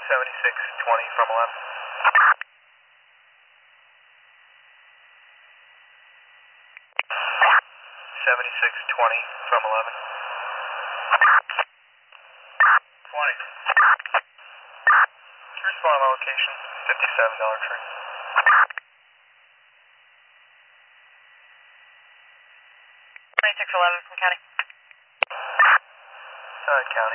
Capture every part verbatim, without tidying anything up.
seventy-six twenty from eleven. seventy-six twenty from eleven. twenty. Respond location, fifty-seven Dollar Tree. twenty-six eleven from County. Uh, County.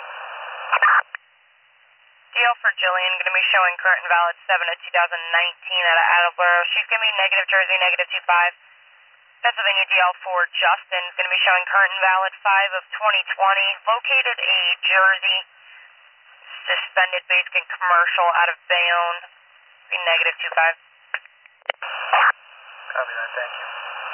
D L for Jillian, going to be showing current and valid seven of two thousand nineteen out of Attleboro. She's going to be negative Jersey, negative two five. Pennsylvania D L for Justin, going to be showing current and valid five of twenty twenty. Located a Jersey suspended basic and commercial out of Bayonne, be negative two five. Copy that, thank you.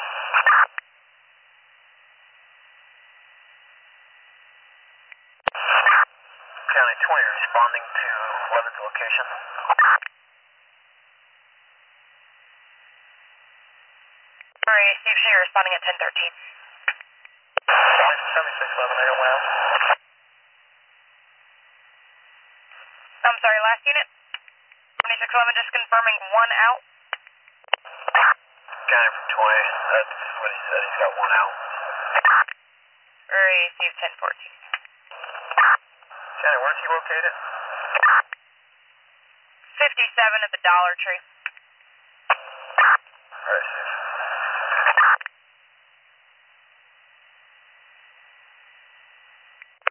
County twenty responding to eleventh location. Alright, Steve, so you're responding at ten thirteen. seventy-six eleven, I got one out. I'm sorry, last unit? twenty-six eleven, just confirming one out. County from twenty, that's what he said, he's got one out. Alright, Steve, ten fourteen. County, where's he located? fifty-seven at the Dollar Tree. Alright, Steve.